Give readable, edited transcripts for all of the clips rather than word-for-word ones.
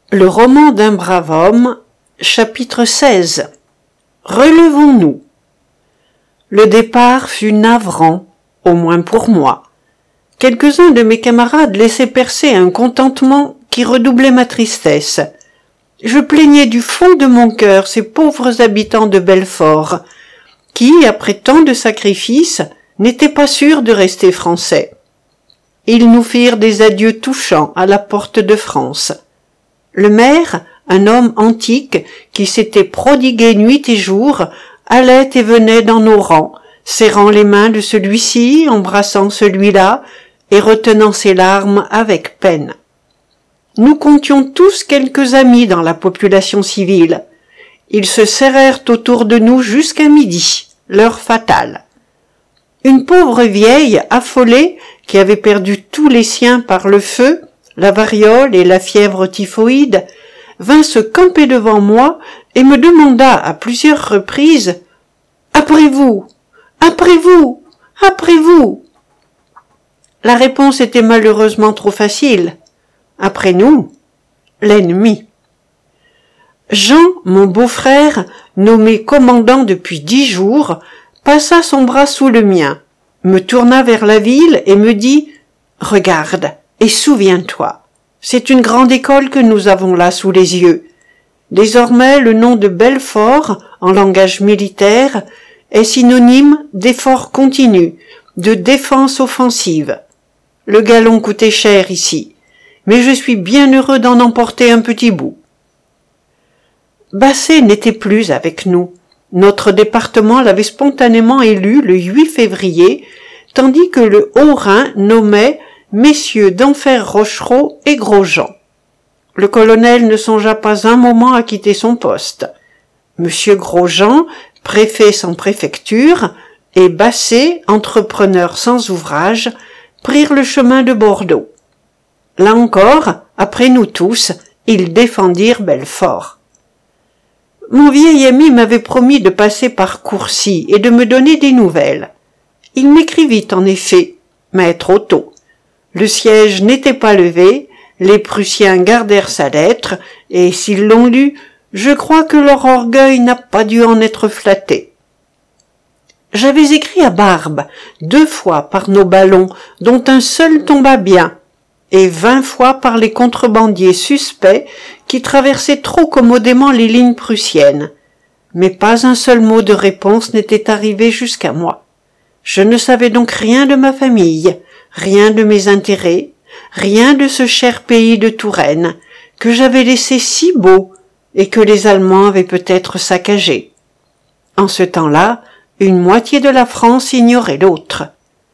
Le roman d'un brave homme, chapitre 16. Relevons-nous. Le départ fut navrant, au moins pour moi. Quelques-uns de mes camarades laissaient percer un contentement qui redoublait ma tristesse. Je plaignais du fond de mon cœur ces pauvres habitants de Belfort, qui, après tant de sacrifices, n'étaient pas sûrs de rester français. Ils nous firent des adieux touchants à la porte de France. Le maire, un homme antique qui s'était prodigué nuit et jour, allait et venait dans nos rangs, serrant les mains de celui-ci, embrassant celui-là, et retenant ses larmes avec peine. Nous comptions tous quelques amis dans la population civile. Ils se serrèrent autour de nous jusqu'à midi, l'heure fatale. Une pauvre vieille, affolée, qui avait perdu tous les siens par le feu, la variole et la fièvre typhoïde, vint se camper devant moi et me demanda à plusieurs reprises « Après vous, après vous, après vous !» La réponse était malheureusement trop facile. Après nous, l'ennemi. Jean, mon beau-frère, nommé commandant depuis 10 jours, passa son bras sous le mien, me tourna vers la ville et me dit « Regarde, et souviens-toi, c'est une grande école que nous avons là sous les yeux. Désormais, le nom de Belfort, en langage militaire, est synonyme d'effort continu, de défense offensive. Le galon coûtait cher ici, mais je suis bien heureux d'en emporter un petit bout. » Basset n'était plus avec nous. Notre département l'avait spontanément élu le 8 février, tandis que le Haut-Rhin nommait messieurs d'Enfer Rochereau et Grosjean. Le colonel ne songea pas un moment à quitter son poste. Monsieur Grosjean, préfet sans préfecture, et Basset, entrepreneur sans ouvrage, prirent le chemin de Bordeaux. Là encore, après nous tous, ils défendirent Belfort. Mon vieil ami m'avait promis de passer par Courcy et de me donner des nouvelles. Il m'écrivit en effet, mais trop tôt. Le siège n'était pas levé, les Prussiens gardèrent sa lettre, et s'ils l'ont lue, je crois que leur orgueil n'a pas dû en être flatté. J'avais écrit à Barbe 2 fois par nos ballons, dont un seul tomba bien, et 20 fois par les contrebandiers suspects qui traversaient trop commodément les lignes prussiennes. Mais pas un seul mot de réponse n'était arrivé jusqu'à moi. Je ne savais donc rien de ma famille, rien de mes intérêts, rien de ce cher pays de Touraine, que j'avais laissé si beau et que les Allemands avaient peut-être saccagé. En ce temps-là, une moitié de la France ignorait l'autre.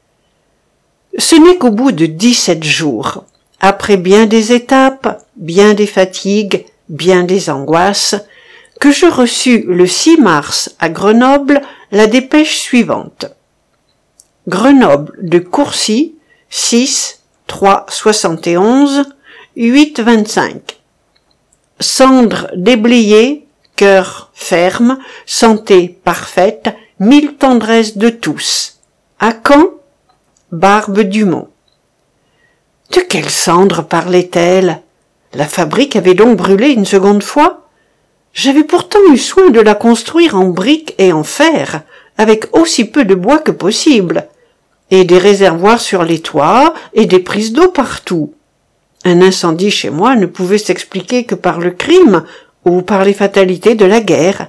Ce n'est qu'au bout de 17 jours, après bien des étapes, bien des fatigues, bien des angoisses, que je reçus le 6 mars à Grenoble la dépêche suivante. Grenoble de Courcy, 6, 3, 71, 8, 25. Cendres déblayées, cœur ferme, santé parfaite, 1000 tendresses de tous. À quand? Barbe Dumont. De quelles cendres parlait-elle? La fabrique avait donc brûlé une seconde fois? J'avais pourtant eu soin de la construire en briques et en fer, avec aussi peu de bois que possible, et des réservoirs sur les toits et des prises d'eau partout. Un incendie chez moi ne pouvait s'expliquer que par le crime ou par les fatalités de la guerre.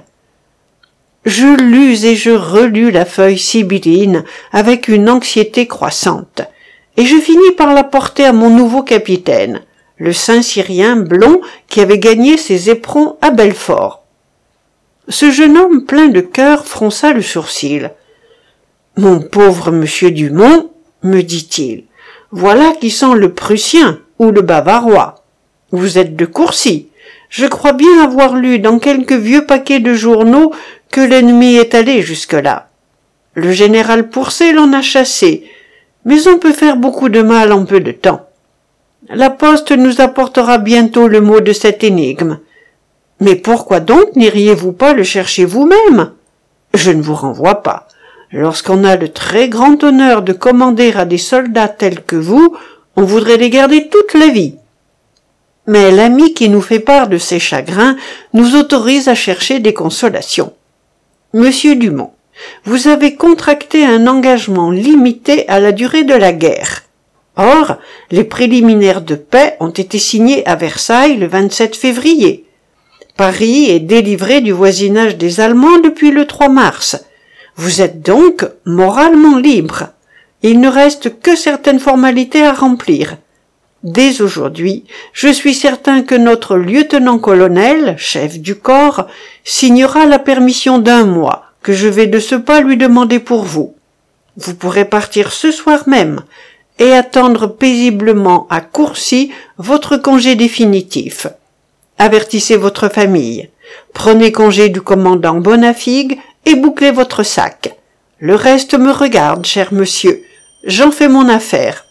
Je lus et je relus la feuille sibylline avec une anxiété croissante, et je finis par la porter à mon nouveau capitaine, le Saint-Cyrien blond qui avait gagné ses éperons à Belfort. Ce jeune homme plein de cœur fronça le sourcil. « Mon pauvre monsieur Dumont, me dit-il, voilà qui sent le Prussien ou le Bavarois. Vous êtes de Courcy. Je crois bien avoir lu dans quelques vieux paquets de journaux que l'ennemi est allé jusque-là. Le général Pourcé l'en a chassé, mais on peut faire beaucoup de mal en peu de temps. La poste nous apportera bientôt le mot de cette énigme. Mais pourquoi donc n'iriez-vous pas le chercher vous-même? Je ne vous renvoie pas. Lorsqu'on a le très grand honneur de commander à des soldats tels que vous, on voudrait les garder toute la vie. Mais l'ami qui nous fait part de ses chagrins nous autorise à chercher des consolations. Monsieur Dumont, vous avez contracté un engagement limité à la durée de la guerre. Or, les préliminaires de paix ont été signés à Versailles le 27 février. Paris est délivré du voisinage des Allemands depuis le 3 mars. Vous êtes donc moralement libre. Il ne reste que certaines formalités à remplir. Dès aujourd'hui, je suis certain que notre lieutenant-colonel, chef du corps, signera la permission d'1 mois que je vais de ce pas lui demander pour vous. Vous pourrez partir ce soir même et attendre paisiblement à Courcy votre congé définitif. Avertissez votre famille. Prenez congé du commandant Bonafigue et bouclez votre sac. Le reste me regarde, cher monsieur. J'en fais mon affaire.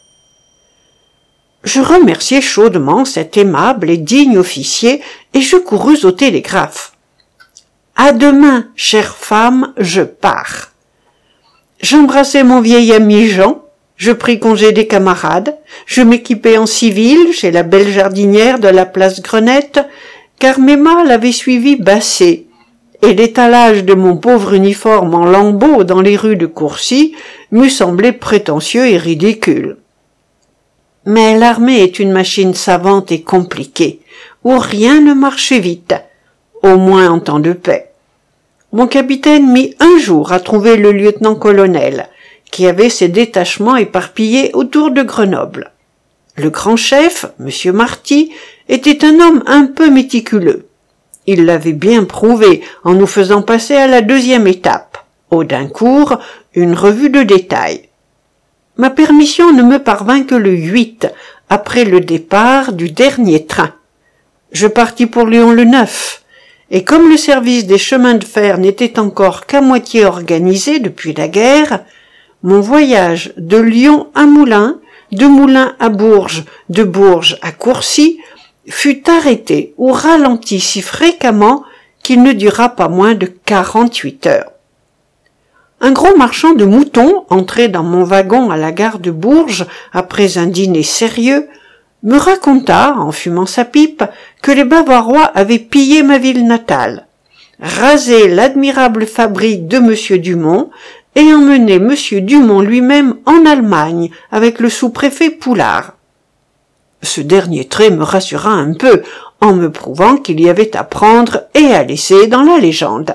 Je remerciai chaudement cet aimable et digne officier et je courus au télégraphe. « À demain, chère femme, je pars. » J'embrassai mon vieil ami Jean, je pris congé des camarades, je m'équipai en civil chez la belle jardinière de la place Grenette, car mes mâles avaient suivi Basset, et l'étalage de mon pauvre uniforme en lambeaux dans les rues de Courcy m'eût semblé prétentieux et ridicule. Mais l'armée est une machine savante et compliquée, où rien ne marche vite, au moins en temps de paix. Mon capitaine mit 1 jour à trouver le lieutenant-colonel, qui avait ses détachements éparpillés autour de Grenoble. Le grand chef, M. Marty, était un homme un peu méticuleux. Il l'avait bien prouvé en nous faisant passer à la 2e étape, Audincourt, une revue de détail. Ma permission ne me parvint que le 8, après le départ du dernier train. Je partis pour Lyon le 9, et comme le service des chemins de fer n'était encore qu'à moitié organisé depuis la guerre, mon voyage de Lyon à Moulins, de Moulins à Bourges, de Bourges à Courcy, fut arrêté ou ralenti si fréquemment qu'il ne dura pas moins de 48 heures. Un gros marchand de moutons, entré dans mon wagon à la gare de Bourges après un dîner sérieux, me raconta, en fumant sa pipe, que les Bavarois avaient pillé ma ville natale, rasé l'admirable fabrique de M. Dumont et emmené M. Dumont lui-même en Allemagne avec le sous-préfet Poulard. Ce dernier trait me rassura un peu en me prouvant qu'il y avait à prendre et à laisser dans la légende.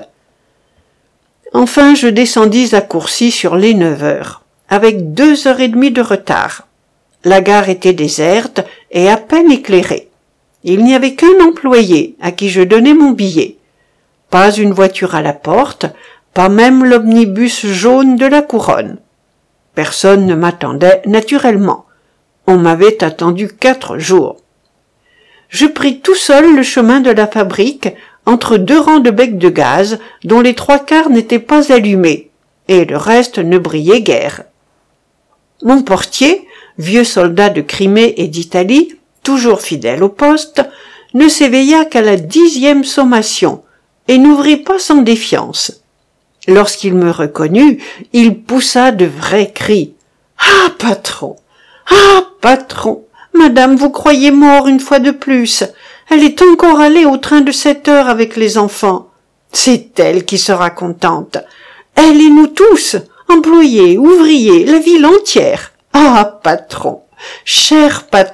Enfin, je descendis à Courcy sur les 9 heures, avec 2h30 de retard. La gare était déserte et à peine éclairée. Il n'y avait qu'un employé à qui je donnai mon billet. Pas une voiture à la porte, pas même l'omnibus jaune de la couronne. Personne ne m'attendait naturellement. On m'avait attendu 4 jours. Je pris tout seul le chemin de la fabrique, entre 2 rangs de becs de gaz, dont les 3/4 n'étaient pas allumés, et le reste ne brillait guère. Mon portier, vieux soldat de Crimée et d'Italie, toujours fidèle au poste, ne s'éveilla qu'à la 10e sommation, et n'ouvrit pas sans défiance. Lorsqu'il me reconnut, il poussa de vrais cris. « Ah, patron! Ah, patron! Madame vous croyez mort une fois de plus. Elle est encore allée au train de 7 heures avec les enfants. C'est elle qui sera contente. Elle et nous tous, employés, ouvriers, la ville entière. Ah, patron! Cher patron! »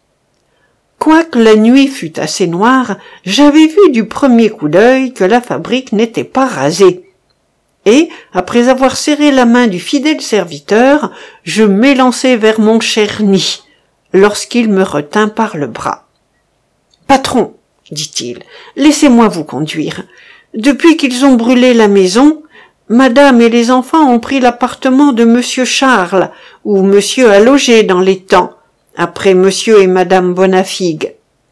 Quoique la nuit fût assez noire, j'avais vu du premier coup d'œil que la fabrique n'était pas rasée. Et, après avoir serré la main du fidèle serviteur, je m'élançai vers mon cher nid, lorsqu'il me retint par le bras. « Patron, dit-il, laissez-moi vous conduire. Depuis qu'ils ont brûlé la maison, madame et les enfants ont pris l'appartement de monsieur Charles, où monsieur a logé dans les temps, après monsieur et madame Bonafigue. »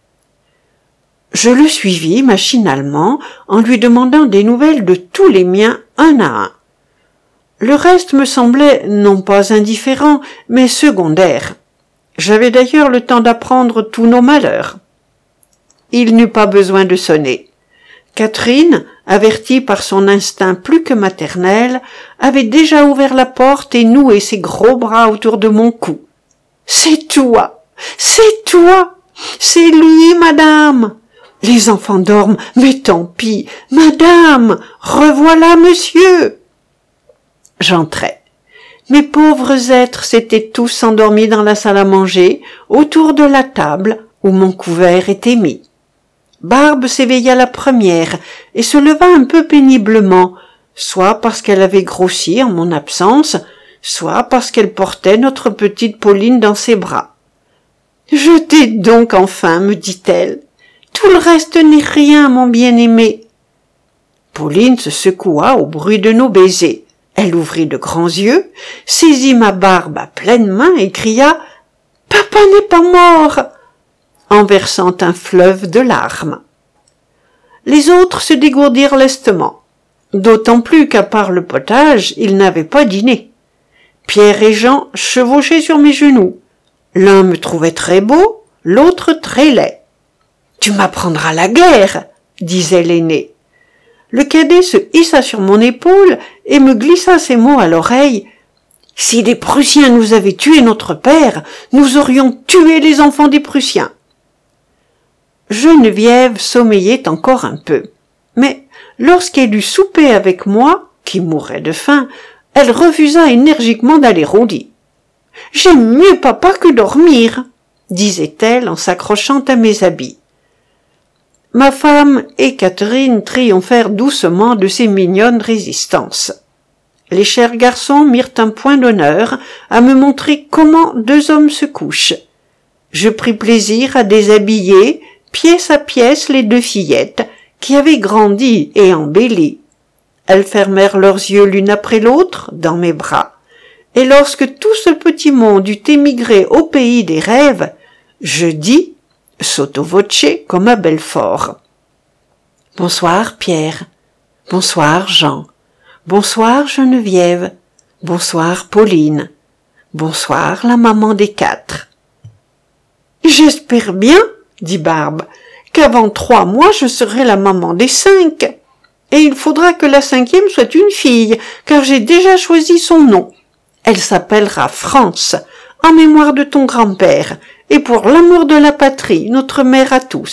Je le suivis machinalement en lui demandant des nouvelles de tous les miens un à un. Le reste me semblait non pas indifférent, mais secondaire. J'avais d'ailleurs le temps d'apprendre tous nos malheurs. Il n'eut pas besoin de sonner. Catherine, avertie par son instinct plus que maternel, avait déjà ouvert la porte et noué ses gros bras autour de mon cou. « C'est toi! C'est toi !» C'est lui, madame. Les enfants dorment, mais tant pis. Madame, revoilà monsieur. J'entrai. Mes pauvres êtres s'étaient tous endormis dans la salle à manger, autour de la table où mon couvert était mis. Barbe s'éveilla la première et se leva un peu péniblement, soit parce qu'elle avait grossi en mon absence, soit parce qu'elle portait notre petite Pauline dans ses bras. « Je t'ai donc enfin, me dit-elle. Tout le reste n'est rien, mon bien-aimé. » Pauline se secoua au bruit de nos baisers. Elle ouvrit de grands yeux, saisit ma Barbe à pleines mains et cria « Papa n'est pas mort !» en versant un fleuve de larmes. Les autres se dégourdirent lestement, d'autant plus qu'à part le potage, ils n'avaient pas dîné. Pierre et Jean chevauchaient sur mes genoux. L'un me trouvait très beau, l'autre très laid. « Tu m'apprendras la guerre !» disait l'aîné. Le cadet se hissa sur mon épaule et me glissa ces mots à l'oreille. « Si les Prussiens nous avaient tué notre père, nous aurions tué les enfants des Prussiens. » Geneviève sommeillait encore un peu, mais lorsqu'elle eut soupé avec moi, qui mourait de faim, elle refusa énergiquement d'aller au lit. « J'aime mieux papa que dormir, » disait-elle en s'accrochant à mes habits. Ma femme et Catherine triomphèrent doucement de ces mignonnes résistances. Les chers garçons mirent un point d'honneur à me montrer comment deux hommes se couchent. Je pris plaisir à déshabiller pièce à pièce les deux fillettes qui avaient grandi et embelli. Elles fermèrent leurs yeux l'une après l'autre dans mes bras, et lorsque tout ce petit monde eut émigré au pays des rêves, je dis, sotto voce comme à Belfort: « Bonsoir Pierre, bonsoir Jean, bonsoir Geneviève, bonsoir Pauline, bonsoir la maman des quatre. »« J'espère bien, dit Barbe, qu'avant 3 mois je serai la maman des 5. Et il faudra que la 5e soit une fille, car j'ai déjà choisi son nom. Elle s'appellera France, en mémoire de ton grand-père, et pour l'amour de la patrie, notre mère à tous. »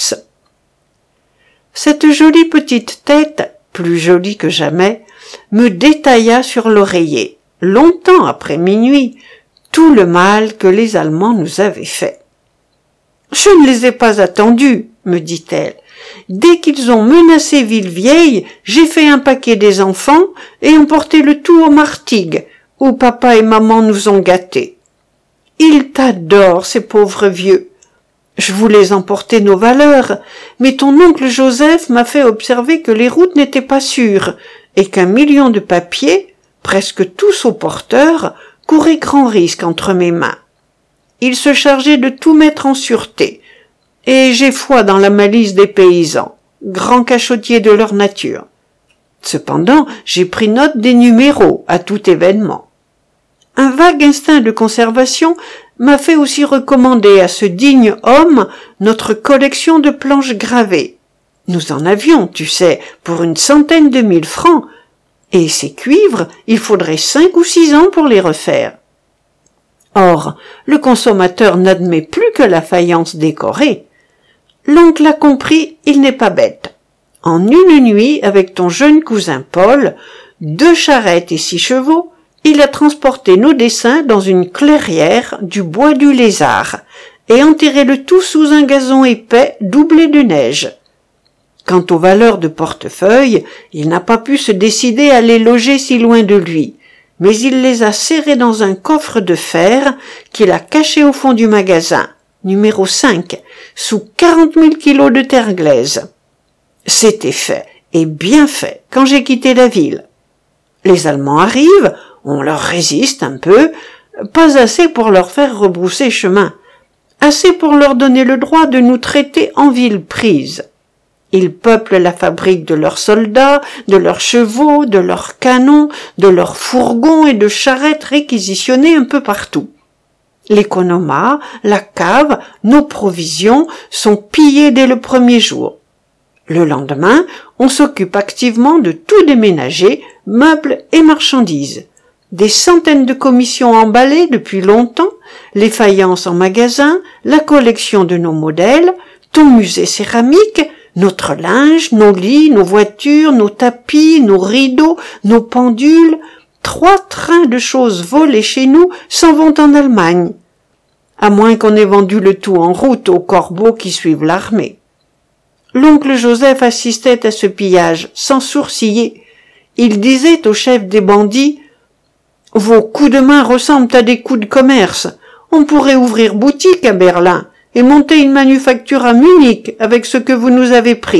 Cette jolie petite tête, plus jolie que jamais, me détailla sur l'oreiller, longtemps après minuit, tout le mal que les Allemands nous avaient fait. « Je ne les ai pas attendus, me dit-elle. Dès qu'ils ont menacé Villevieille, j'ai fait un paquet des enfants et emporté le tout aux Martigues, où papa et maman nous ont gâtés. Ils t'adorent, ces pauvres vieux. Je voulais emporter nos valeurs, mais ton oncle Joseph m'a fait observer que les routes n'étaient pas sûres et qu'1 million de papiers, presque tous au porteur, couraient grand risque entre mes mains. Il se chargeait de tout mettre en sûreté, et j'ai foi dans la malice des paysans, grands cachotiers de leur nature. Cependant, j'ai pris note des numéros à tout événement. Un vague instinct de conservation m'a fait aussi recommander à ce digne homme notre collection de planches gravées. Nous en avions, tu sais, pour 100 000 francs, et ces cuivres, il faudrait 5 ou 6 ans pour les refaire. Or, le consommateur n'admet plus que la faïence décorée. L'oncle a compris, il n'est pas bête. En une nuit, avec ton jeune cousin Paul, 2 charrettes et 6 chevaux, il a transporté nos dessins dans une clairière du bois du Lézard et enterré le tout sous un gazon épais doublé de neige. Quant aux valeurs de portefeuille, il n'a pas pu se décider à les loger si loin de lui, mais il les a serrés dans un coffre de fer qu'il a caché au fond du magasin, numéro 5, sous 40 000 kilos de terre glaise. C'était fait, et bien fait, quand j'ai quitté la ville. Les Allemands arrivent, on leur résiste un peu, pas assez pour leur faire rebrousser chemin, assez pour leur donner le droit de nous traiter en ville prise. Ils peuplent la fabrique de leurs soldats, de leurs chevaux, de leurs canons, de leurs fourgons et de charrettes réquisitionnés un peu partout. L'économat, la cave, nos provisions sont pillées dès le premier jour. Le lendemain, on s'occupe activement de tout déménager, meubles et marchandises. des centaines de commissions emballées depuis longtemps, les faïences en magasin, la collection de nos modèles, ton musée céramique, notre linge, nos lits, nos voitures, nos tapis, nos rideaux, nos pendules. 3 trains de choses volées chez nous s'en vont en Allemagne. À moins qu'on ait vendu le tout en route aux corbeaux qui suivent l'armée. L'oncle Joseph assistait à ce pillage, sans sourciller. Il disait au chef des bandits « Vos coups de main ressemblent à des coups de commerce. On pourrait ouvrir boutique à Berlin et monter une manufacture à Munich avec ce que vous nous avez pris. »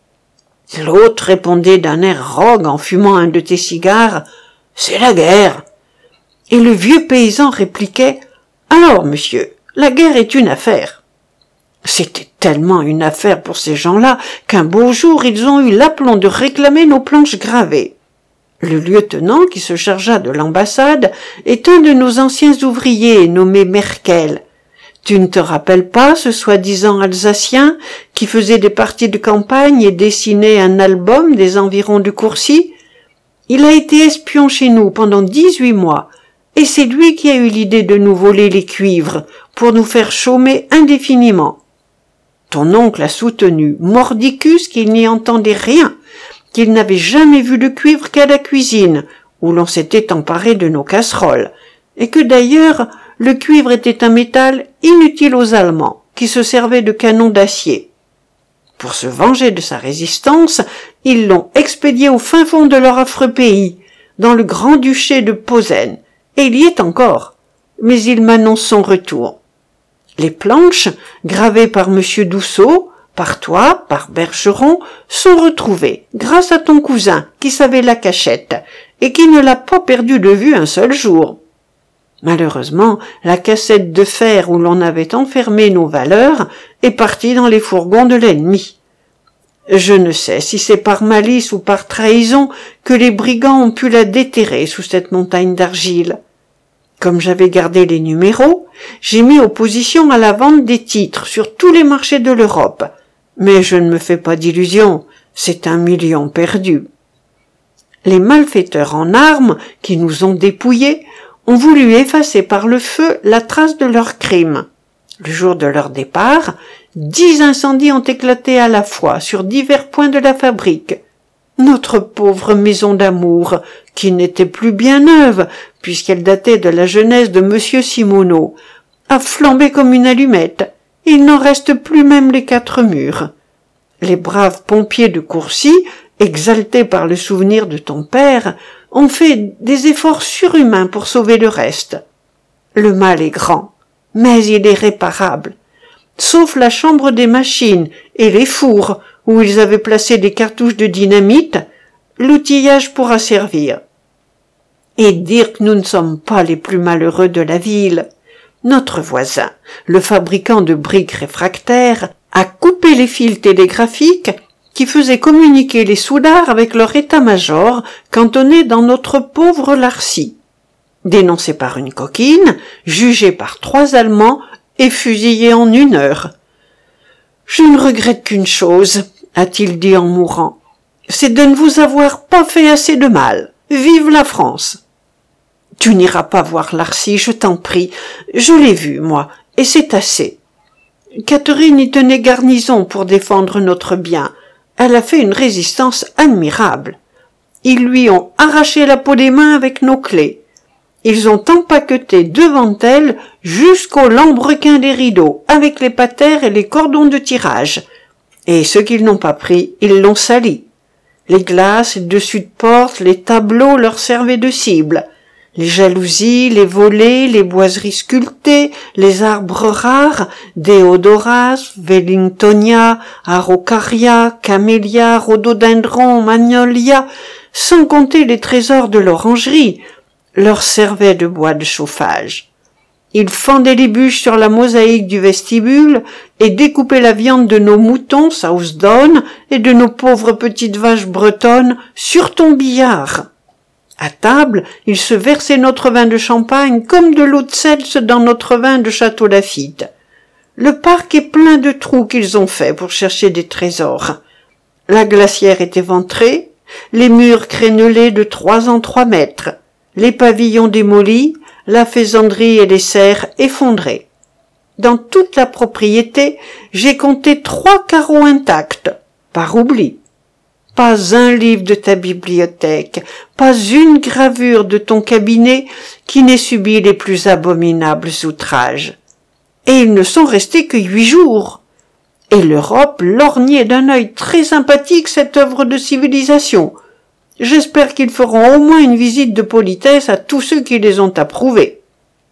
L'autre répondait d'un air rogue en fumant un de tes cigares « C'est la guerre. » Et le vieux paysan répliquait « Alors, monsieur, la guerre est une affaire. » C'était tellement une affaire pour ces gens-là qu'un beau jour ils ont eu l'aplomb de réclamer nos planches gravées. Le lieutenant qui se chargea de l'ambassade est un de nos anciens ouvriers nommé Merkel. Tu ne te rappelles pas ce soi-disant Alsacien qui faisait des parties de campagne et dessinait un album des environs de Courcy? Il a été espion chez nous pendant 18 mois, et c'est lui qui a eu l'idée de nous voler les cuivres pour nous faire chômer indéfiniment. Ton oncle a soutenu, mordicus, qu'il n'y entendait rien, qu'il n'avait jamais vu de cuivre qu'à la cuisine, où l'on s'était emparé de nos casseroles, et que d'ailleurs le cuivre était un métal inutile aux Allemands, qui se servaient de canons d'acier. Pour se venger de sa résistance, ils l'ont expédié au fin fond de leur affreux pays, dans le grand-duché de Posen, et il y est encore, mais il m'annonce son retour. Les planches, gravées par M. Dousseau, par toi, par Bergeron, sont retrouvées, grâce à ton cousin, qui savait la cachette, et qui ne l'a pas perdu de vue un seul jour. Malheureusement, la cassette de fer où l'on avait enfermé nos valeurs est partie dans les fourgons de l'ennemi. Je ne sais si c'est par malice ou par trahison que les brigands ont pu la déterrer sous cette montagne d'argile. Comme j'avais gardé les numéros, j'ai mis opposition à la vente des titres sur tous les marchés de l'Europe. Mais je ne me fais pas d'illusions, c'est 1 million perdu. Les malfaiteurs en armes, qui nous ont dépouillés, ont voulu effacer par le feu la trace de leur crime. Le jour de leur départ, 10 incendies ont éclaté à la fois sur divers points de la fabrique. Notre pauvre maison d'amour, qui n'était plus bien neuve, puisqu'elle datait de la jeunesse de M. Simoneau, a flambé comme une allumette. Il n'en reste plus même les 4 murs. Les braves pompiers de Courcy, exaltés par le souvenir de ton père, ont fait des efforts surhumains pour sauver le reste. Le mal est grand, mais il est réparable. Sauf la chambre des machines et les fours où ils avaient placé des cartouches de dynamite, l'outillage pourra servir. Et dire que nous ne sommes pas les plus malheureux de la ville. Notre voisin, le fabricant de briques réfractaires, a coupé les fils télégraphiques qui faisaient communiquer les soudards avec leur état-major cantonné dans notre pauvre Larcy. Dénoncé par une coquine, jugé par 3 Allemands et fusillé en 1 heure. Je ne regrette qu'une chose, a-t-il dit en mourant, c'est de ne vous avoir pas fait assez de mal. Vive la France! Tu n'iras pas voir Larcy, je t'en prie. Je l'ai vu, moi, et c'est assez. Catherine y tenait garnison pour défendre notre bien. Elle a fait une résistance admirable. Ils lui ont arraché la peau des mains avec nos clés. Ils ont empaqueté devant elle jusqu'au lambrequin des rideaux, avec les patères et les cordons de tirage. Et ce qu'ils n'ont pas pris, ils l'ont sali. Les glaces, les dessus de porte, les tableaux leur servaient de cible. Les jalousies, les volets, les boiseries sculptées, les arbres rares, Déodoras, Wellingtonia, Araucaria, Camélia, Rhododendron, Magnolia, sans compter les trésors de l'orangerie, leur servaient de bois de chauffage. Ils fendaient les bûches sur la mosaïque du vestibule et découpaient la viande de nos moutons Southdown et de nos pauvres petites vaches bretonnes sur ton billard. À table, ils se versaient notre vin de champagne comme de l'eau de seltz dans notre vin de Château Lafite. Le parc est plein de trous qu'ils ont faits pour chercher des trésors. La glacière est éventrée, les murs crénelés de 3 en 3 mètres. les pavillons démolis, la faisanderie et les serres effondrées. Dans toute la propriété, j'ai compté 3 carreaux intacts, par oubli. Pas un livre de ta bibliothèque, pas une gravure de ton cabinet qui n'ait subi les plus abominables outrages. Et ils ne sont restés que 8 jours. Et l'Europe lorgnait d'un œil très sympathique cette œuvre de civilisation. J'espère qu'ils feront au moins une visite de politesse à tous ceux qui les ont approuvés.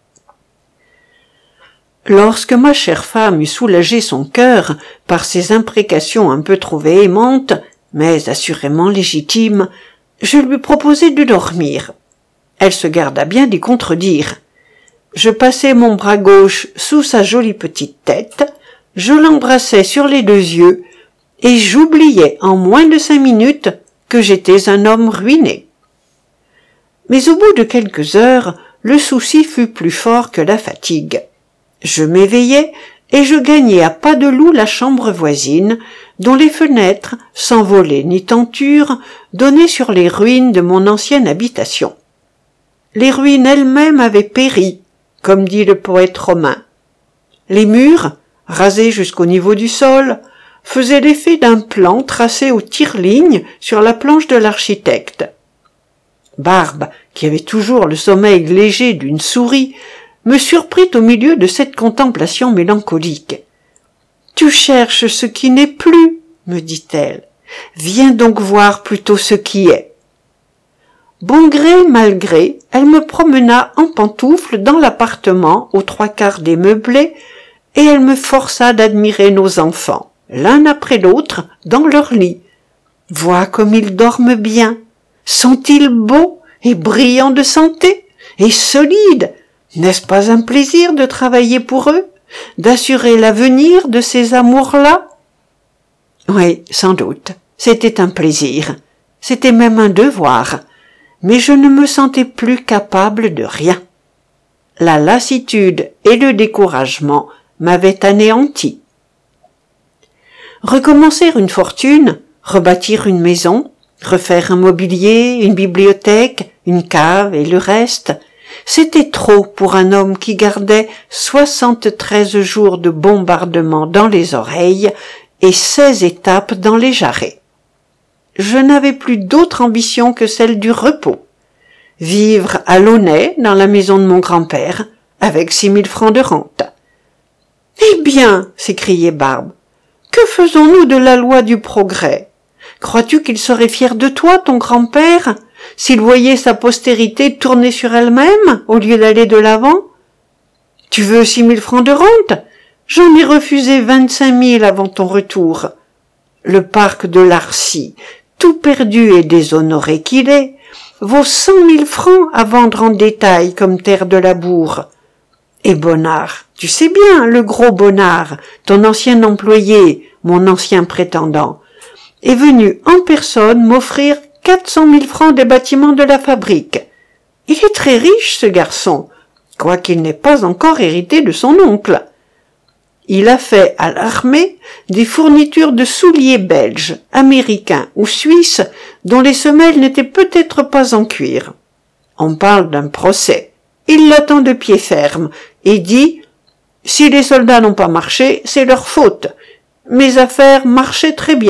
Lorsque ma chère femme eut soulagé son cœur par ces imprécations un peu trop véhémentes, mais assurément légitimes, je lui proposai de dormir. Elle se garda bien d'y contredire. Je passai mon bras gauche sous sa jolie petite tête, je l'embrassai sur les 2 yeux, et j'oubliai en moins de 5 minutes que j'étais un homme ruiné. Mais au bout de quelques heures, le souci fut plus fort que la fatigue. Je m'éveillai et je gagnai à pas de loup la chambre voisine, dont les fenêtres, sans volets ni tentures, donnaient sur les ruines de mon ancienne habitation. Les ruines elles-mêmes avaient péri, comme dit le poète romain. Les murs, rasés jusqu'au niveau du sol, faisaient l'effet d'un plan tracé au tire-ligne sur la planche de l'architecte. Barbe, qui avait toujours le sommeil léger d'une souris, me surprit au milieu de cette contemplation mélancolique. « Tu cherches ce qui n'est plus, me dit-elle. Viens donc voir plutôt ce qui est. » Bon gré, mal gré, elle me promena en pantoufles dans l'appartement aux 3/4 démeublé, et elle me força d'admirer nos enfants, l'un après l'autre, dans leur lit. Vois comme ils dorment bien. Sont-ils beaux et brillants de santé et solides? N'est-ce pas un plaisir de travailler pour eux, d'assurer l'avenir de ces amours-là? Oui, sans doute, c'était un plaisir, c'était même un devoir, mais je ne me sentais plus capable de rien. La lassitude et le découragement m'avaient anéanti. Recommencer une fortune, rebâtir une maison, refaire un mobilier, une bibliothèque, une cave et le reste, c'était trop pour un homme qui gardait 73 jours de bombardement dans les oreilles et 16 étapes dans les jarrets. Je n'avais plus d'autre ambition que celle du repos. Vivre à Launay, dans la maison de mon grand-père, avec 6 000 francs de rente. « Eh bien, s'écriait Barbe, que faisons-nous de la loi du progrès? Crois-tu qu'il serait fier de toi, ton grand-père, s'il voyait sa postérité tourner sur elle-même au lieu d'aller de l'avant? Tu veux 6 000 francs de rente? J'en ai refusé 25 000 avant ton retour. Le parc de Larcy, tout perdu et déshonoré qu'il est, vaut 100 000 francs à vendre en détail comme terre de labour. Et Bonnard, tu sais bien, le gros Bonnard, ton ancien employé, mon ancien prétendant, est venu en personne m'offrir 400 000 francs des bâtiments de la fabrique. Il est très riche, ce garçon, quoiqu'il n'ait pas encore hérité de son oncle. Il a fait à l'armée des fournitures de souliers belges, américains ou suisses dont les semelles n'étaient peut-être pas en cuir. On parle d'un procès. Il l'attend de pied ferme et dit « Si les soldats n'ont pas marché, c'est leur faute. Mes affaires marchaient très bien. »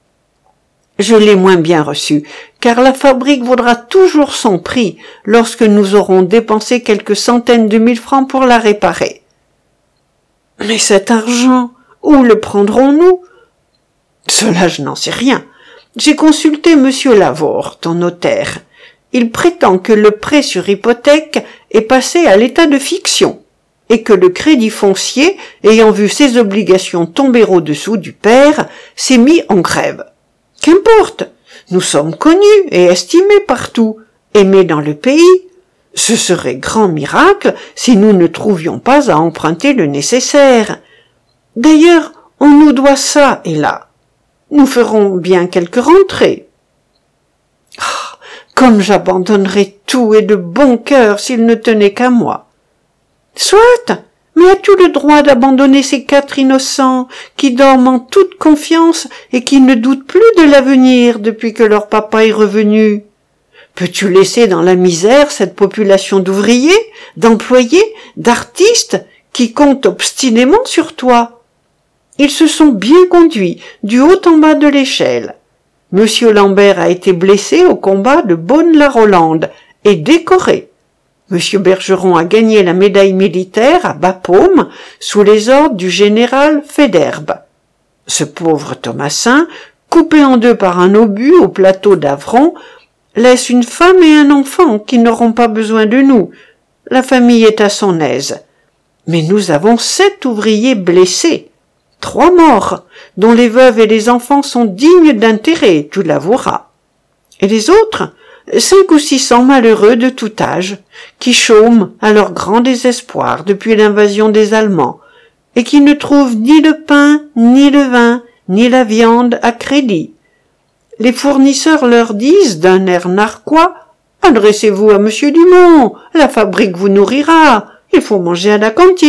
Je l'ai moins bien reçu, car la fabrique vaudra toujours son prix lorsque nous aurons dépensé quelques centaines de mille francs pour la réparer. Mais cet argent, où le prendrons-nous? Cela, je n'en sais rien. J'ai consulté monsieur Lavore, ton notaire. Il prétend que le prêt sur hypothèque est passé à l'état de fiction, et que le crédit foncier, ayant vu ses obligations tomber au-dessous du père, s'est mis en grève. Qu'importe, nous sommes connus et estimés partout, aimés dans le pays. Ce serait grand miracle si nous ne trouvions pas à emprunter le nécessaire. D'ailleurs, on nous doit ça et là. Nous ferons bien quelques rentrées. Oh, comme j'abandonnerais tout et de bon cœur s'il ne tenait qu'à moi. Soit, mais as-tu le droit d'abandonner ces 4 innocents qui dorment en toute confiance et qui ne doutent plus de l'avenir depuis que leur papa est revenu? Peux-tu laisser dans la misère cette population d'ouvriers, d'employés, d'artistes qui comptent obstinément sur toi? Ils se sont bien conduits du haut en bas de l'échelle. Monsieur Lambert a été blessé au combat de Beaune-la-Rolande et décoré. Monsieur Bergeron a gagné la médaille militaire à Bapaume sous les ordres du général Faidherbe. Ce pauvre Thomasin, coupé en deux par un obus au plateau d'Avron, laisse une femme et un enfant qui n'auront pas besoin de nous. La famille est à son aise. Mais nous avons 7 ouvriers blessés, 3 morts, dont les veuves et les enfants sont dignes d'intérêt, tu l'avoueras. Et les autres, 5 ou 600 malheureux de tout âge, qui chôment à leur grand désespoir depuis l'invasion des Allemands, et qui ne trouvent ni le pain, ni le vin, ni la viande à crédit. Les fournisseurs leur disent d'un air narquois « Adressez-vous à Monsieur Dumont, la fabrique vous nourrira, il faut manger à la cantine. »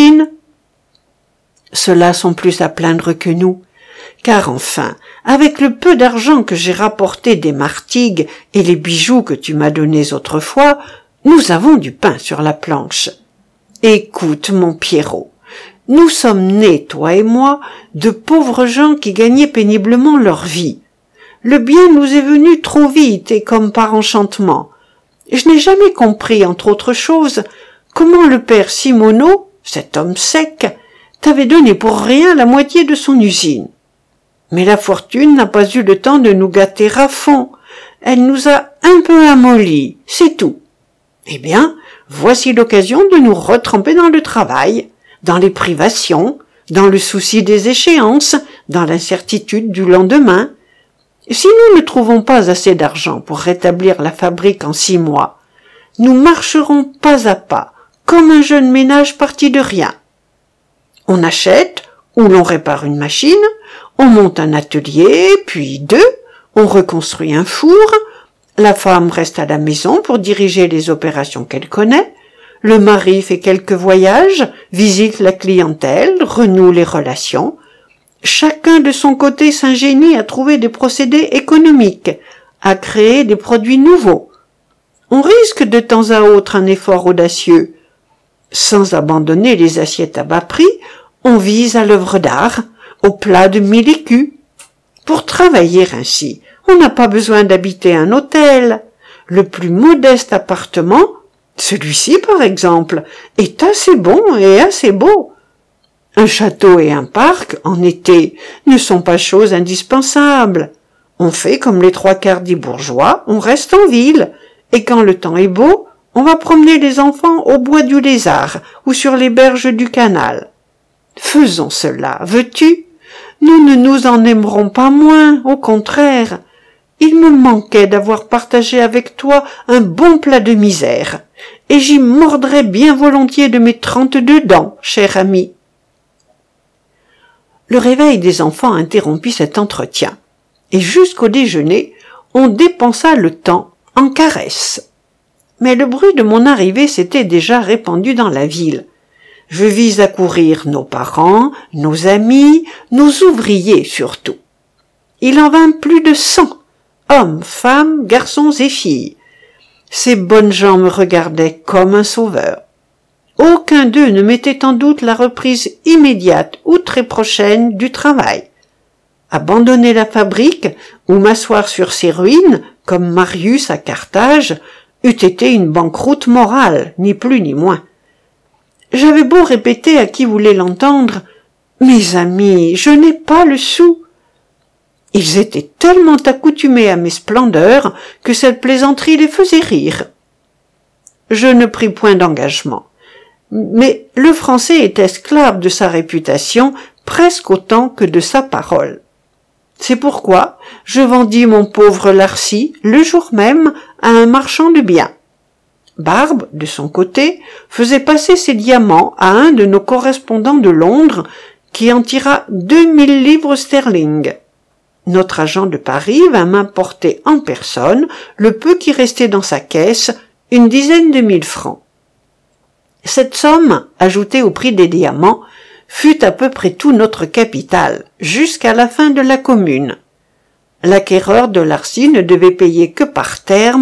Ceux-là sont plus à plaindre que nous, car enfin, avec le peu d'argent que j'ai rapporté des Martigues et les bijoux que tu m'as donnés autrefois, nous avons du pain sur la planche. Écoute, mon Pierrot, nous sommes nés, toi et moi, de pauvres gens qui gagnaient péniblement leur vie. Le bien nous est venu trop vite et comme par enchantement. Je n'ai jamais compris, entre autres choses, comment le père Simoneau, cet homme sec, t'avait donné pour rien la moitié de son usine. Mais la fortune n'a pas eu le temps de nous gâter à fond. Elle nous a un peu amollis, c'est tout. Eh bien, voici l'occasion de nous retremper dans le travail, dans les privations, dans le souci des échéances, dans l'incertitude du lendemain. Si nous ne trouvons pas assez d'argent pour rétablir la fabrique en 6 mois, nous marcherons pas à pas, comme un jeune ménage parti de rien. On achète ou l'on répare une machine, on monte un atelier, puis 2, on reconstruit un four, la femme reste à la maison pour diriger les opérations qu'elle connaît, le mari fait quelques voyages, visite la clientèle, renoue les relations. Chacun de son côté s'ingénie à trouver des procédés économiques, à créer des produits nouveaux. On risque de temps à autre un effort audacieux. Sans abandonner les assiettes à bas prix, on vise à l'œuvre d'art, au plat de 1000 écus. Pour travailler ainsi, on n'a pas besoin d'habiter un hôtel. Le plus modeste appartement, celui-ci par exemple, est assez bon et assez beau. Un château et un parc, en été, ne sont pas choses indispensables. On fait comme les 3/4 des bourgeois, on reste en ville, et quand le temps est beau, on va promener les enfants au bois du Lézard ou sur les berges du canal. Faisons cela, veux-tu? Nous ne nous en aimerons pas moins, au contraire. Il me manquait d'avoir partagé avec toi un bon plat de misère, et j'y mordrais bien volontiers de mes 32 dents, cher ami. Le réveil des enfants interrompit cet entretien, et jusqu'au déjeuner, on dépensa le temps en caresses. Mais le bruit de mon arrivée s'était déjà répandu dans la ville. Je vis accourir nos parents, nos amis, nos ouvriers surtout. Il en vint plus de 100, hommes, femmes, garçons et filles. Ces bonnes gens me regardaient comme un sauveur. Aucun d'eux ne mettait en doute la reprise immédiate ou très prochaine du travail. Abandonner la fabrique ou m'asseoir sur ses ruines, comme Marius à Carthage, eût été une banqueroute morale, ni plus ni moins. J'avais beau répéter à qui voulait l'entendre « Mes amis, je n'ai pas le sou !» Ils étaient tellement accoutumés à mes splendeurs que cette plaisanterie les faisait rire. Je ne pris point d'engagement. Mais le Français est esclave de sa réputation presque autant que de sa parole. C'est pourquoi je vendis mon pauvre Larcy le jour même à un marchand de biens. Barbe, de son côté, faisait passer ses diamants à un de nos correspondants de Londres qui en tira 2000 livres sterling. Notre agent de Paris vint m'apporter en personne le peu qui restait dans sa caisse, une dizaine de 1000 francs. Cette somme, ajoutée au prix des diamants, fut à peu près tout notre capital, jusqu'à la fin de la commune. L'acquéreur de Larcy ne devait payer que par terme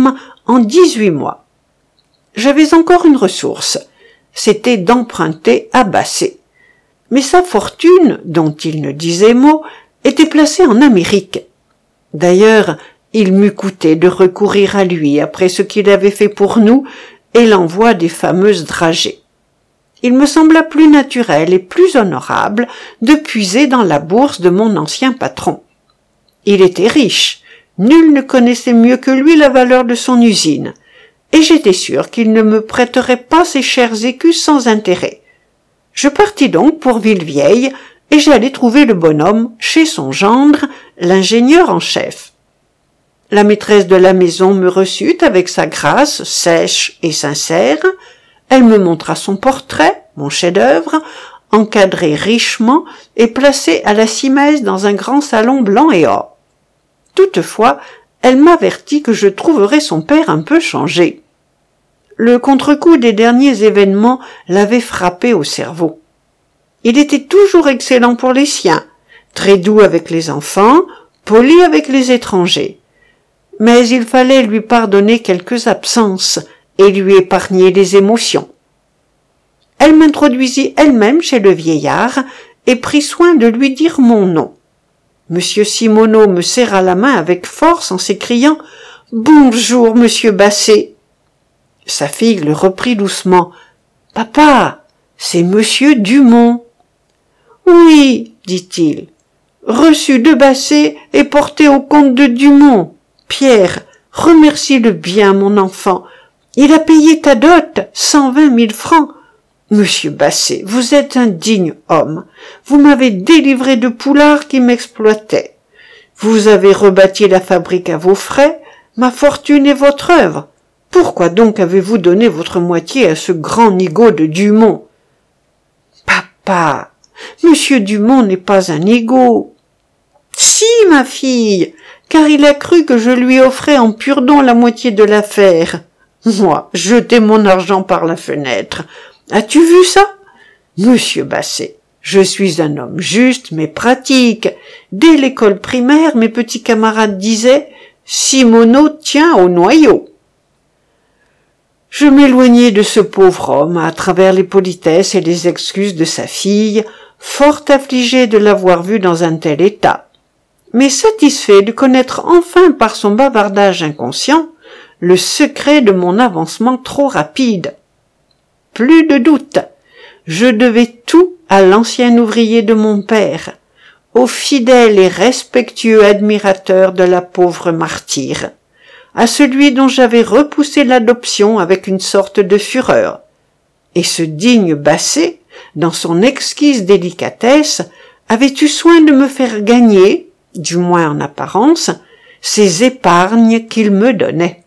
en 18 mois. J'avais encore une ressource, c'était d'emprunter à Basset. Mais sa fortune, dont il ne disait mot, était placée en Amérique. D'ailleurs, il m'eût coûté de recourir à lui après ce qu'il avait fait pour nous et l'envoi des fameuses dragées. Il me sembla plus naturel et plus honorable de puiser dans la bourse de mon ancien patron. Il était riche, nul ne connaissait mieux que lui la valeur de son usine, et j'étais sûr qu'il ne me prêterait pas ses chers écus sans intérêt. Je partis donc pour Villevieille, et j'allai trouver le bonhomme chez son gendre, l'ingénieur en chef. La maîtresse de la maison me reçut avec sa grâce sèche et sincère. Elle me montra son portrait, mon chef-d'œuvre, encadré richement et placé à la simèse dans un grand salon blanc et or. Toutefois, elle m'avertit que je trouverais son père un peu changé. Le contre-coup des derniers événements l'avait frappé au cerveau. Il était toujours excellent pour les siens, très doux avec les enfants, poli avec les étrangers. Mais il fallait lui pardonner quelques absences et lui épargner les émotions. Elle m'introduisit elle-même chez le vieillard et prit soin de lui dire mon nom. Monsieur Simoneau me serra la main avec force en s'écriant « Bonjour, monsieur Basset !» Sa fille le reprit doucement. « Papa, c'est monsieur Dumont. »« Oui, dit-il, reçu de Basset et porté au comte de Dumont. Pierre, remercie-le bien, mon enfant. Il a payé ta dot, 120 000 francs. Monsieur Basset, vous êtes un digne homme. Vous m'avez délivré de Poulard qui m'exploitait. Vous avez rebâti la fabrique à vos frais, ma fortune est votre œuvre. Pourquoi donc avez-vous donné votre moitié à ce grand nigaud de Dumont? Papa, monsieur Dumont n'est pas un nigaud. Si, ma fille, car il a cru que je lui offrais en pur don la moitié de l'affaire. Moi, jeter mon argent par la fenêtre. As-tu vu ça? Monsieur Basset, je suis un homme juste mais pratique. Dès l'école primaire, mes petits camarades disaient « Simoneau tient au noyau ». Je m'éloignai de ce pauvre homme à travers les politesses et les excuses de sa fille, fort affligé de l'avoir vu dans un tel état, mais satisfait de connaître enfin par son bavardage inconscient le secret de mon avancement trop rapide. Plus de doute, je devais tout à l'ancien ouvrier de mon père, au fidèle et respectueux admirateur de la pauvre martyre, à celui dont j'avais repoussé l'adoption avec une sorte de fureur. Et ce digne Basset, dans son exquise délicatesse, avait eu soin de me faire gagner, du moins en apparence, ces épargnes qu'il me donnait.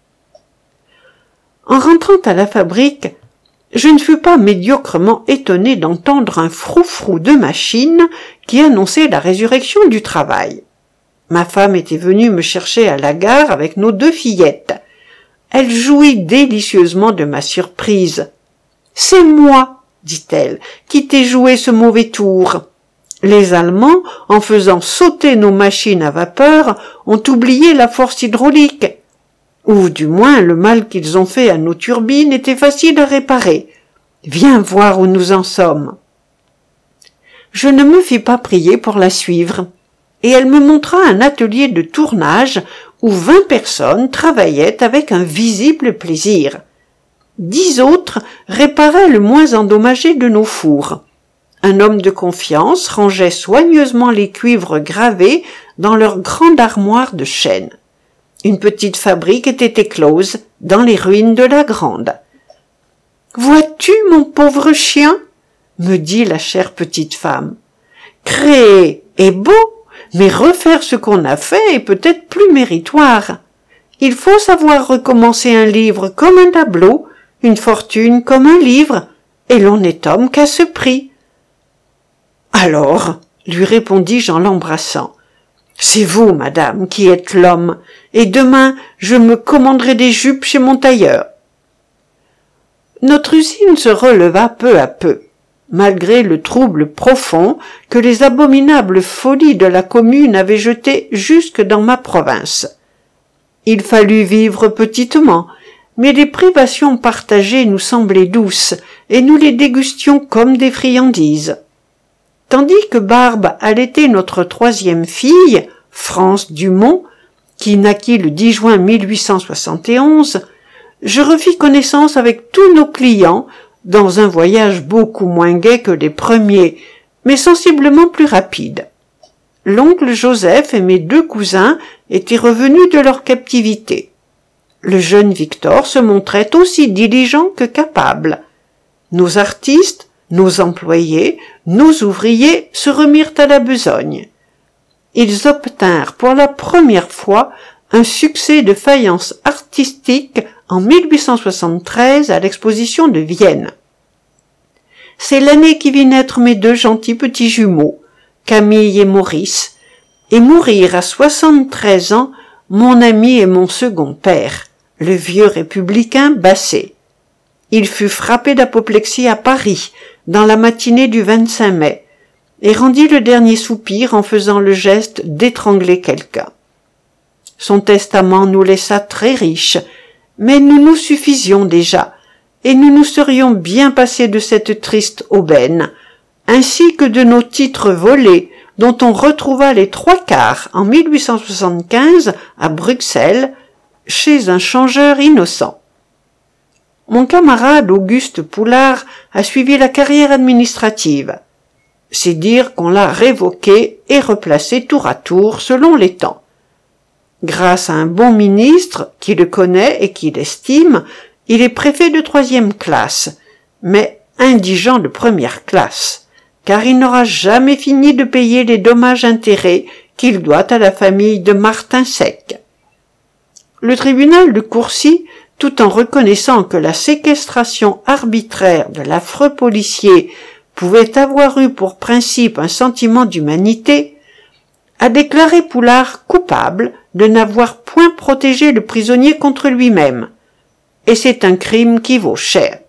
En rentrant à la fabrique, je ne fus pas médiocrement étonné d'entendre un froufrou de machine qui annonçait la résurrection du travail. Ma femme était venue me chercher à la gare avec nos 2 fillettes. Elle jouit délicieusement de ma surprise. « C'est moi, dit-elle, qui t'ai joué ce mauvais tour. Les Allemands, en faisant sauter nos machines à vapeur, ont oublié la force hydraulique. Ou du moins le mal qu'ils ont fait à nos turbines était facile à réparer. Viens voir où nous en sommes. » Je ne me fis pas prier pour la suivre, et elle me montra un atelier de tournage où 20 personnes travaillaient avec un visible plaisir. 10 autres réparaient le moins endommagé de nos fours. Un homme de confiance rangeait soigneusement les cuivres gravés dans leur grande armoire de chêne. Une petite fabrique était éclose dans les ruines de la grande. « Vois-tu, mon pauvre chien ?» me dit la chère petite femme. « Créer est beau, mais refaire ce qu'on a fait est peut-être plus méritoire. Il faut savoir recommencer un livre comme un tableau, une fortune comme un livre, et l'on n'est homme qu'à ce prix. »« Alors, lui répondis-je en l'embrassant, c'est vous, madame, qui êtes l'homme, et demain je me commanderai des jupes chez mon tailleur. » Notre usine se releva peu à peu, malgré le trouble profond que les abominables folies de la commune avaient jeté jusque dans ma province. Il fallut vivre petitement, mais les privations partagées nous semblaient douces, et nous les dégustions comme des friandises. Tandis que Barbe allaitait notre troisième fille, France Dumont, qui naquit le 10 juin 1871, je refis connaissance avec tous nos clients dans un voyage beaucoup moins gai que les premiers, mais sensiblement plus rapide. L'oncle Joseph et mes 2 cousins étaient revenus de leur captivité. Le jeune Victor se montrait aussi diligent que capable. Nos artistes, nos employés, nos ouvriers se remirent à la besogne. Ils obtinrent pour la première fois un succès de faïence artistique en 1873 à l'exposition de Vienne. C'est l'année qui vit naître mes 2 gentils petits jumeaux, Camille et Maurice, et mourir à 73 ans mon ami et mon second père, le vieux républicain Basset. Il fut frappé d'apoplexie à Paris, dans la matinée du 25 mai, et rendit le dernier soupir en faisant le geste d'étrangler quelqu'un. Son testament nous laissa très riches, mais nous nous suffisions déjà, et nous nous serions bien passés de cette triste aubaine, ainsi que de nos titres volés, dont on retrouva les 3/4 en 1875 à Bruxelles, chez un changeur innocent. Mon camarade Auguste Poulard a suivi la carrière administrative. C'est dire qu'on l'a révoqué et replacé tour à tour selon les temps. Grâce à un bon ministre qui le connaît et qui l'estime, il est préfet de 3e classe, mais indigent de 1re classe, car il n'aura jamais fini de payer les dommages-intérêts qu'il doit à la famille de Martin Sec. Le tribunal de Courcy, tout en reconnaissant que la séquestration arbitraire de l'affreux policier pouvait avoir eu pour principe un sentiment d'humanité, a déclaré Poulard coupable de n'avoir point protégé le prisonnier contre lui-même, et c'est un crime qui vaut cher.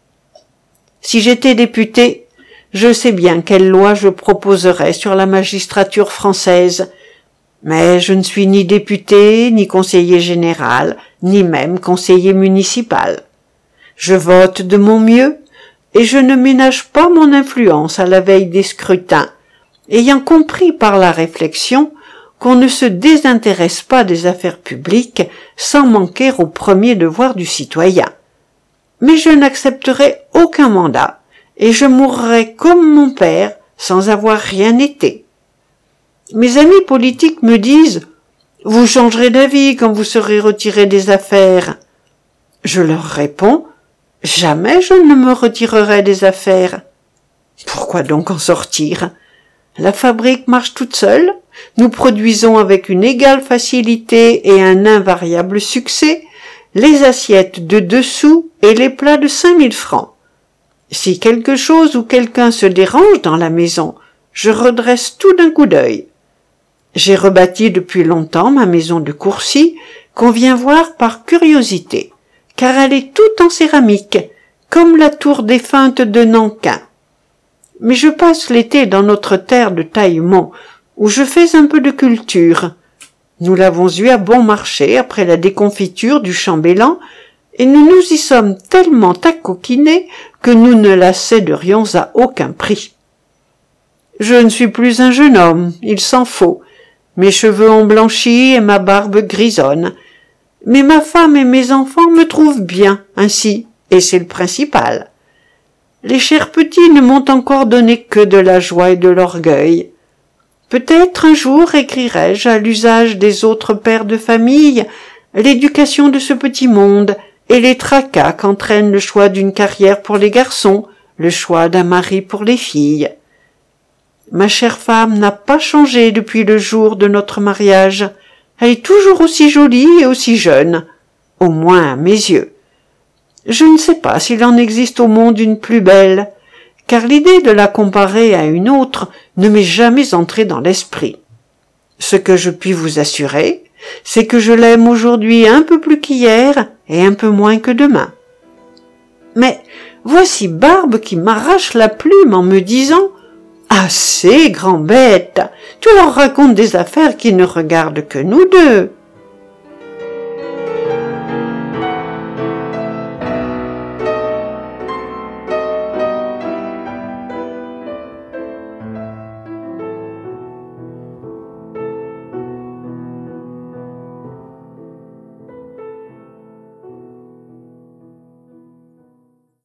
Si j'étais député, je sais bien quelle loi je proposerais sur la magistrature française, mais je ne suis ni député, ni conseiller général, ni même conseiller municipal. Je vote de mon mieux, et je ne ménage pas mon influence à la veille des scrutins, ayant compris par la réflexion qu'on ne se désintéresse pas des affaires publiques sans manquer au premier devoir du citoyen. Mais je n'accepterai aucun mandat, et je mourrai comme mon père sans avoir rien été. Mes amis politiques me disent « Vous changerez d'avis quand vous serez retiré des affaires. » Je leur réponds « Jamais je ne me retirerai des affaires. » Pourquoi donc en sortir? La fabrique marche toute seule, nous produisons avec une égale facilité et un invariable succès les assiettes de 2 sous et les plats de 5000 francs. Si quelque chose ou quelqu'un se dérange dans la maison, je redresse tout d'un coup d'œil. J'ai rebâti depuis longtemps ma maison de Courcy, qu'on vient voir par curiosité, car elle est toute en céramique, comme la tour défunte de Nankin. Mais je passe l'été dans notre terre de Taillemont, où je fais un peu de culture. Nous l'avons eu à bon marché après la déconfiture du chambellan, et nous nous y sommes tellement accoquinés que nous ne la céderions à aucun prix. Je ne suis plus un jeune homme, il s'en faut. Mes cheveux ont blanchi et ma barbe grisonne. Mais ma femme et mes enfants me trouvent bien ainsi, et c'est le principal. Les chers petits ne m'ont encore donné que de la joie et de l'orgueil. Peut-être un jour écrirai-je à l'usage des autres pères de famille l'éducation de ce petit monde et les tracas qu'entraîne le choix d'une carrière pour les garçons, le choix d'un mari pour les filles. Ma chère femme n'a pas changé depuis le jour de notre mariage. Elle est toujours aussi jolie et aussi jeune, au moins à mes yeux. Je ne sais pas s'il en existe au monde une plus belle, car l'idée de la comparer à une autre ne m'est jamais entrée dans l'esprit. Ce que je puis vous assurer, c'est que je l'aime aujourd'hui un peu plus qu'hier et un peu moins que demain. Mais voici Barbe qui m'arrache la plume en me disant « Assez, grand bête, tu leur racontes des affaires qui ne regardent que nous deux. »